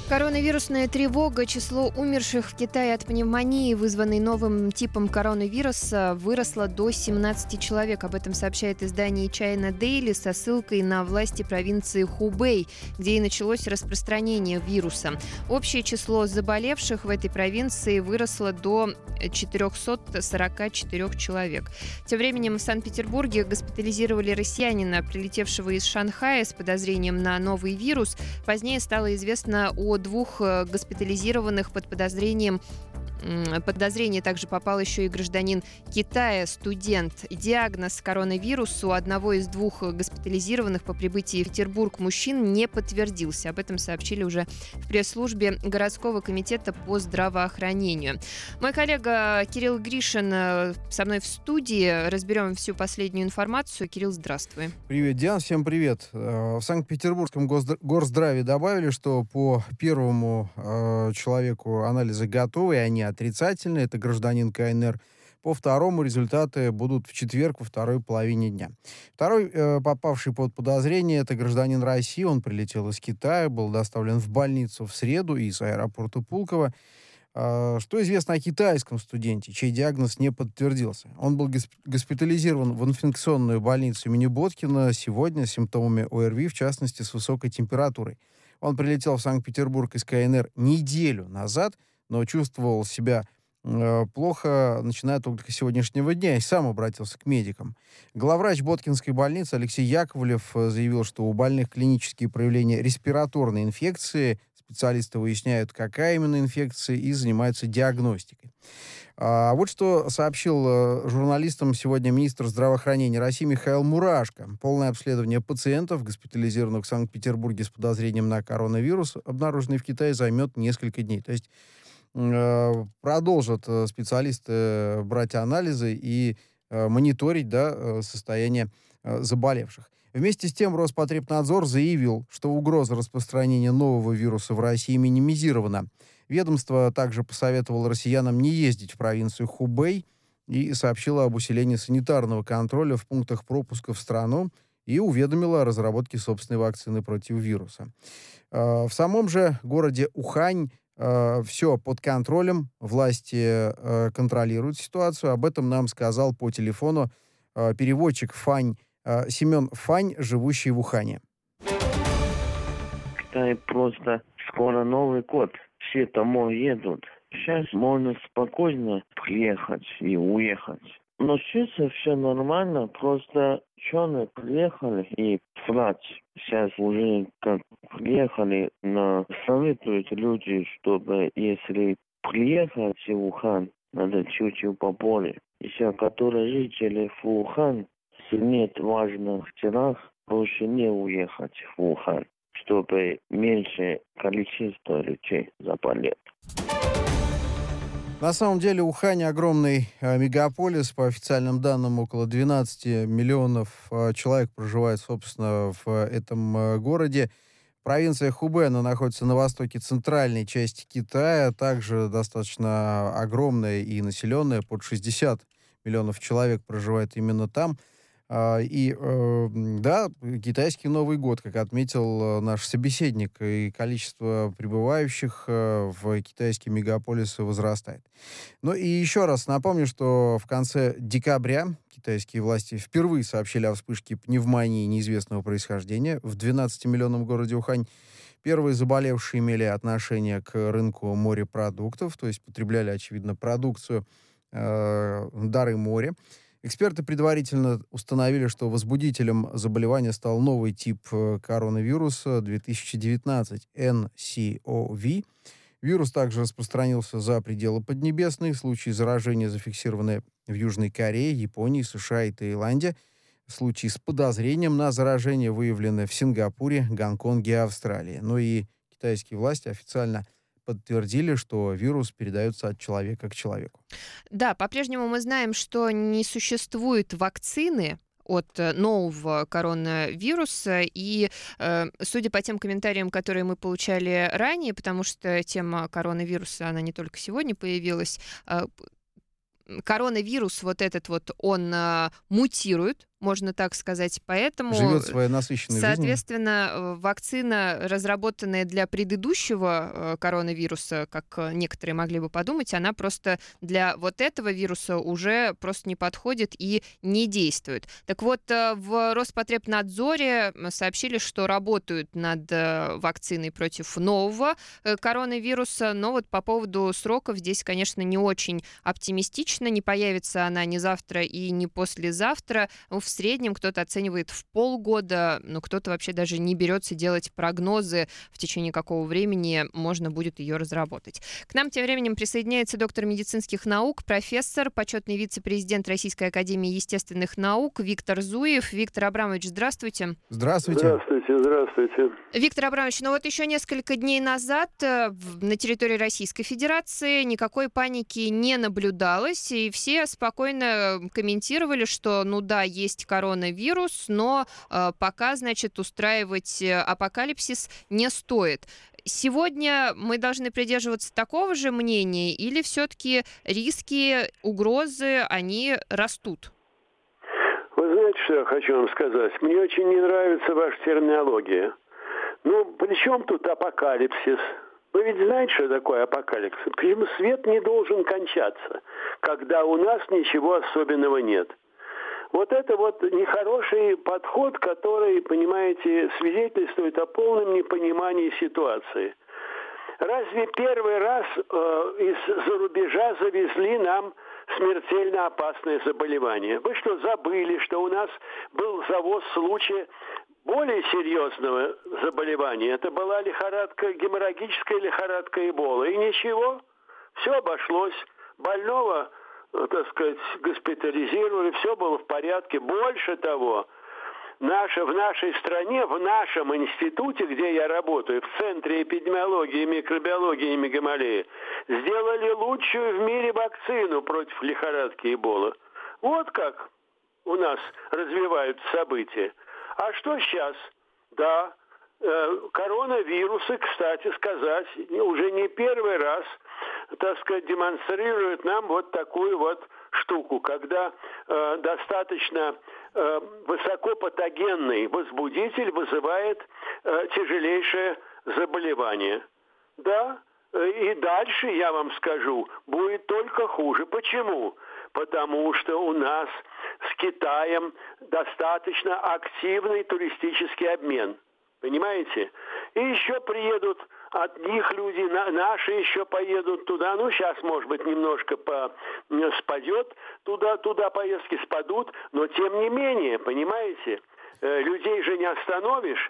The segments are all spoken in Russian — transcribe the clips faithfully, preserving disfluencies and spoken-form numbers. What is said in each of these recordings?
Коронавирусная тревога. Число умерших в Китае от пневмонии, вызванной новым типом коронавируса, выросло до семнадцати человек. Об этом сообщает издание China Daily со ссылкой на власти провинции Хубэй, где и началось распространение вируса. Общее число заболевших в этой провинции выросло до четырехсот сорока четырёх человек. Тем временем в Санкт-Петербурге госпитализировали россиянина, прилетевшего из Шанхая с подозрением на новый вирус. Позднее стало известно о двух госпитализированных под подозрением. Подозрение также попал еще и гражданин Китая, студент. Диагноз коронавирусу одного из двух госпитализированных по прибытии в Петербург мужчин не подтвердился. Об этом сообщили уже в пресс-службе городского комитета по здравоохранению. Мой коллега Кирилл Гришин со мной в студии. Разберем всю последнюю информацию. Кирилл, здравствуй. Привет, Диан, всем привет. В Санкт-Петербургском горздраве добавили, что по первому человеку анализы готовы, и они отрицательные, это гражданин КНР. По второму результаты будут в четверг во второй половине дня. Второй, э, попавший под подозрение, это гражданин России. Он прилетел из Китая, был доставлен в больницу в среду из аэропорта Пулково. Э, что известно о китайском студенте, чей диагноз не подтвердился? Он был госп- госпитализирован в инфекционную больницу имени Боткина сегодня с симптомами ОРВИ, в частности, с высокой температурой. Он прилетел в Санкт-Петербург из КНР неделю назад, но чувствовал себя э, плохо, начиная только с сегодняшнего дня, и сам обратился к медикам. Главврач Боткинской больницы Алексей Яковлев заявил, что у больных клинические проявления респираторной инфекции. Специалисты выясняют, какая именно инфекция, и занимаются диагностикой. А вот что сообщил э, журналистам сегодня министр здравоохранения России Михаил Мурашко. Полное обследование пациентов, госпитализированных в Санкт-Петербурге с подозрением на коронавирус, обнаруженный в Китае, займет несколько дней. То есть продолжат специалисты брать анализы и мониторить, да, состояние заболевших. Вместе с тем Роспотребнадзор заявил, что угроза распространения нового вируса в России минимизирована. Ведомство также посоветовало россиянам не ездить в провинцию Хубэй и сообщило об усилении санитарного контроля в пунктах пропуска в страну и уведомило о разработке собственной вакцины против вируса. В самом же городе Ухань Uh, все под контролем, власти uh, контролируют ситуацию. Об этом нам сказал по телефону uh, переводчик Фань, uh, Семен Фань, живущий в Ухане. Китай просто скоро Новый год, все домой едут. Сейчас можно спокойно приехать и уехать. Но сейчас все нормально, просто ученые приехали и врач сейчас уже как приехали, но советуют люди, чтобы если приехать в Ухан, надо чуть-чуть поболее. Еще которые жители в Ухан, если нет важных делах, лучше не уехать в Ухан, чтобы меньше количество людей заболело. На самом деле Ухань огромный э, мегаполис. По официальным данным, около двенадцати миллионов э, человек проживает, собственно, в э, этом э, городе. Провинция Хубэй, она находится на востоке центральной части Китая, также достаточно огромная и населенная, под шестьдесят миллионов человек проживает именно там. И, да, китайский Новый год, как отметил наш собеседник, и количество прибывающих в китайские мегаполисы возрастает. Ну и еще раз напомню, что в конце декабря китайские власти впервые сообщили о вспышке пневмонии неизвестного происхождения в двенадцатимиллионном городе Ухань. Первые заболевшие имели отношение к рынку морепродуктов, то есть потребляли, очевидно, продукцию э, дары моря. Эксперты предварительно установили, что возбудителем заболевания стал новый тип коронавируса две тысячи девятнадцать эн си о ви. Вирус также распространился за пределы Поднебесной. Случаи заражения зафиксированы в Южной Корее, Японии, США и Таиланде. Случаи с подозрением на заражение выявлены в Сингапуре, Гонконге и Австралии. Ну и китайские власти официально подтвердили, что вирус передается от человека к человеку. Да, по-прежнему мы знаем, что не существует вакцины от нового коронавируса. И э, судя по тем комментариям, которые мы получали ранее, потому что тема коронавируса, она не только сегодня появилась, э, коронавирус вот этот вот, он э, мутирует, можно так сказать. Поэтому, Живет своей насыщенной жизнью. соответственно, вакцина, разработанная для предыдущего коронавируса, как некоторые могли бы подумать, она просто для вот этого вируса уже просто не подходит и не действует. Так вот, в Роспотребнадзоре сообщили, что работают над вакциной против нового коронавируса, но вот по поводу сроков здесь, конечно, не очень оптимистично. Не появится она ни завтра и ни послезавтра. В среднем кто-то оценивает в полгода, но кто-то вообще даже не берется делать прогнозы, в течение какого времени можно будет ее разработать. К нам тем временем присоединяется доктор медицинских наук, профессор, почетный вице-президент Российской академии естественных наук Виктор Зуев. Виктор Абрамович, здравствуйте. Здравствуйте. Здравствуйте, здравствуйте. Виктор Абрамович, ну вот еще несколько дней назад на территории Российской Федерации никакой паники не наблюдалось, и все спокойно комментировали, что, ну да, есть коронавирус, но э, пока, значит, устраивать апокалипсис не стоит. Сегодня мы должны придерживаться такого же мнения или все-таки риски, угрозы, они растут? Вы знаете, что я хочу вам сказать? Мне очень не нравится ваша терминология. Ну, при чем тут апокалипсис? Вы ведь знаете, что такое апокалипсис? Почему свет не должен кончаться, когда у нас ничего особенного нет? Вот это вот нехороший подход, который, понимаете, свидетельствует о полном непонимании ситуации. Разве первый раз э, из-за рубежа завезли нам смертельно опасное заболевание? Вы что, забыли, что у нас был завоз случая более серьезного заболевания? Это была лихорадка, геморрагическая лихорадка Эбола. И ничего, все обошлось. Больного, так сказать, госпитализировали, все было в порядке. Больше того, наша, в нашей стране, в нашем институте, где я работаю, в Центре эпидемиологии и микробиологии имени Гамалеи, сделали лучшую в мире вакцину против лихорадки Эбола. Вот как у нас развиваются события. А что сейчас? Да, э, коронавирусы, кстати сказать, уже не первый раз, так сказать, демонстрируют нам вот такую вот штуку, когда э, достаточно э, высокопатогенный возбудитель вызывает э, тяжелейшее заболевание. Да, э, и дальше, я вам скажу, будет только хуже. Почему? Потому что у нас с Китаем достаточно активный туристический обмен. Понимаете? И еще приедут от них люди, на, наши еще поедут туда. Ну, сейчас, может быть, немножко по, спадет, туда, туда поездки спадут, но тем не менее, понимаете, э, людей же не остановишь.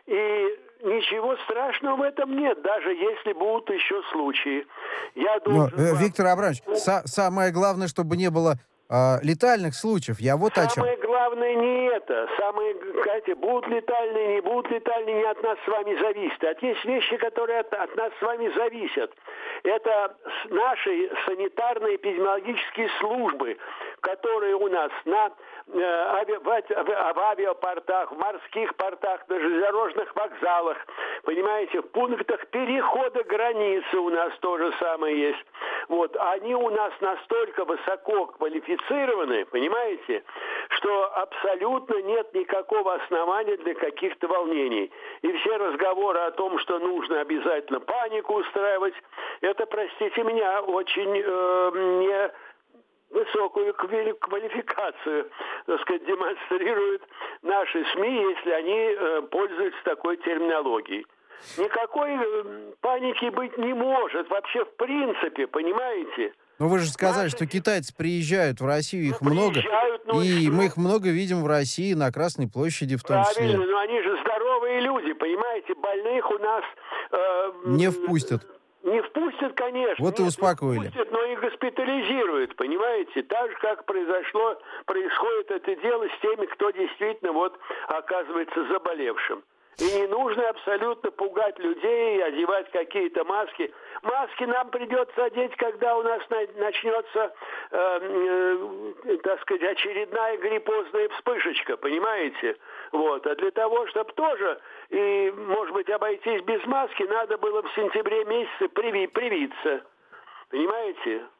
И ничего страшного в этом нет, даже если будут еще случаи. Я должен Но, э, вам... Виктор Абрамович, са- самое главное, чтобы не было э, летальных случаев. Я вот о чем. Самое главное не это. Самое, знаете, будут летальные, не будут летальные, не от нас с вами зависит. А есть вещи, которые от, от нас с вами зависят. Это наши санитарные эпидемиологические службы, которые у нас на э, ави, в, в авиапортах, в морских портах, на железнодорожных вокзалах, понимаете, в пунктах перехода границы у нас то же самое есть. Вот, они у нас настолько высоко квалифицированы, понимаете, что абсолютно нет никакого основания для каких-то волнений. И все разговоры о том, что нужно обязательно панику устраивать, это, простите меня, очень э, не высокую квалификацию, так сказать, демонстрируют наши СМИ, если они э, пользуются такой терминологией. Никакой э, паники быть не может, вообще в принципе, понимаете? Но вы же сказали, Наши... что китайцы приезжают в Россию, их ну, много, ну, и что? мы их много видим в России, на Красной площади в том числе. Правильно, но они же здоровые люди, понимаете, больных у нас... Э, Не впустят. Не впустят, конечно. Вот и Нет, успокоили. Не впустят, но и госпитализируют, понимаете? Так же, как произошло, происходит это дело с теми, кто действительно вот оказывается заболевшим. И не нужно абсолютно пугать людей, одевать какие-то маски. Маски нам придется одеть, когда у нас начнется, э, э, так сказать, очередная гриппозная вспышечка, понимаете? Вот. А для того, чтобы тоже, и, может быть, обойтись без маски, надо было в сентябре месяце приви- привиться. Понимаете?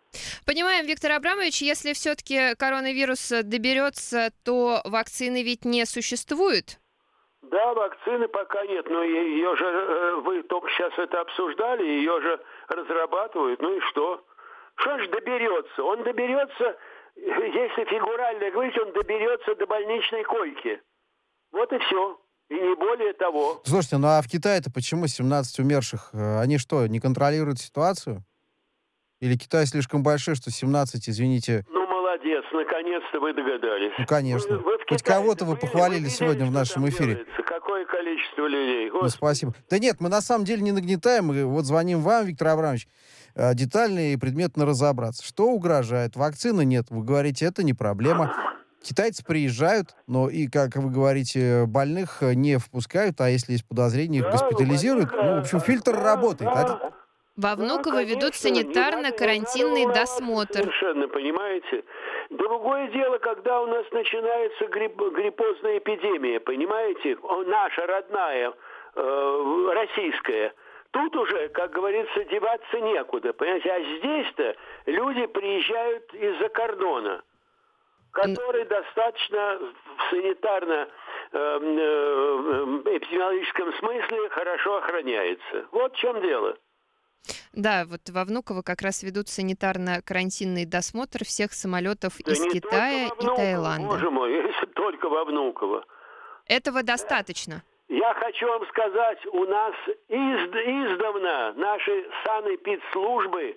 Понимаем, Виктор Абрамович, если все-таки коронавирус доберется, то вакцины ведь не существует? Да, вакцины пока нет, но ее же, вы только сейчас это обсуждали, ее же разрабатывают, ну и что? Что ж доберется? Он доберется, если фигурально говорить, он доберется до больничной койки. Вот и все. И не более того. Слушайте, ну а в Китае-то почему семнадцать умерших? Они что, не контролируют ситуацию? Или Китай слишком большой, что семнадцать, извините... Ну, молодец, наконец-то вы догадались. Ну, конечно. Вы, вы Хоть кого-то вы похвалили вы сегодня в нашем эфире. Делается? Какое количество людей? Господи. Ну, спасибо. Да нет, мы на самом деле не нагнетаем. Мы вот звоним вам, Виктор Абрамович, детально и предметно разобраться. Что угрожает? Вакцины нет. Вы говорите, это не проблема. Китайцы приезжают, но и, как вы говорите, больных не впускают, а если есть подозрения, их да, госпитализируют. Ну, в общем, фильтр да, работает. Да. Во Внуково да, ведут санитарно-карантинный надо, досмотр. Совершенно, понимаете? Другое дело, когда у нас начинается грипп, гриппозная эпидемия, понимаете? Наша родная, э, российская. Тут уже, как говорится, деваться некуда, понимаете? А здесь-то люди приезжают из-за кордона, который достаточно в санитарно-эпидемиологическом смысле хорошо охраняется. Вот в чем дело. Да, вот во Внуково как раз ведут санитарно-карантинный досмотр всех самолетов да из Китая и Таиланда. Боже мой, если только во Внуково. Этого достаточно. Я хочу вам сказать, у нас из, издавна наши санэпидслужбы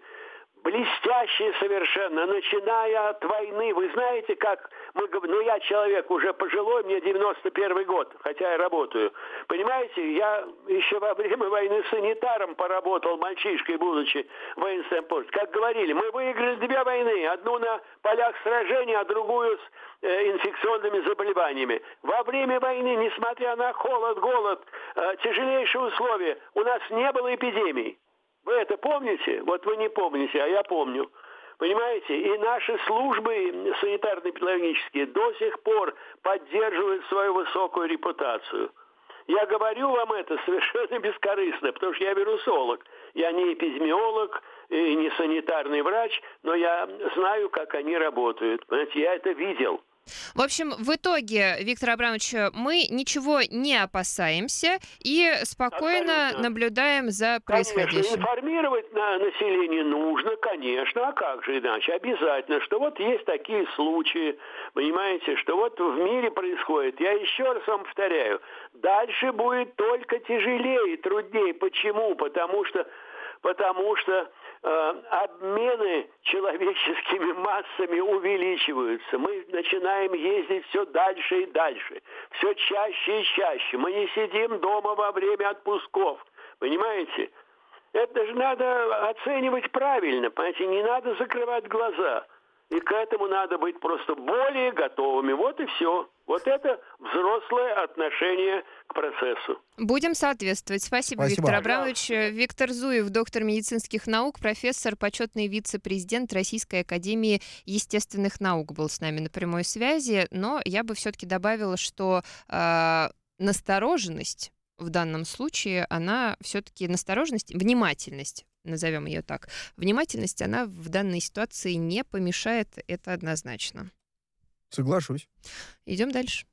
блестящие совершенно, начиная от войны. Вы знаете, как мы говорим, ну я человек уже пожилой, мне девяносто первый год, хотя я работаю. Понимаете, я еще во время войны санитаром поработал, мальчишкой, будучи в воинском порте. Как говорили, мы выиграли две войны, одну на полях сражений, а другую с э, инфекционными заболеваниями. Во время войны, несмотря на холод, голод, э, тяжелейшие условия, у нас не было эпидемий. Вы это помните? Вот вы не помните, а я помню. Понимаете? И наши службы санитарно-эпидемиологические до сих пор поддерживают свою высокую репутацию. Я говорю вам это совершенно бескорыстно, потому что я вирусолог. Я не эпидемиолог и не санитарный врач, но я знаю, как они работают. Понимаете? Я это видел. В общем, в итоге, Виктор Абрамович, мы ничего не опасаемся и спокойно Абсолютно. наблюдаем за происходящим. Конечно, информировать на население нужно, конечно, а как же иначе? Обязательно, что вот есть такие случаи, понимаете, что вот в мире происходит. Я еще раз вам повторяю, дальше будет только тяжелее и труднее. Почему? Потому что, потому что э, обмены человеческими массами увеличиваются. Мы начинаем ездить все дальше и дальше, все чаще и чаще. Мы не сидим дома во время отпусков, понимаете? Это же надо оценивать правильно, понимаете? Не надо закрывать глаза. И к этому надо быть просто более готовыми. Вот и все. Вот это взрослое отношение к процессу. Будем соответствовать. Спасибо, Спасибо. Виктор Абрамович. Виктор Зуев, доктор медицинских наук, профессор, почетный вице-президент Российской академии естественных наук, был с нами на прямой связи. Но я бы все-таки добавила, что э, настороженность в данном случае, она все-таки настороженность, внимательность, назовем ее так, внимательность, она в данной ситуации не помешает, это однозначно. Соглашусь. Идем дальше.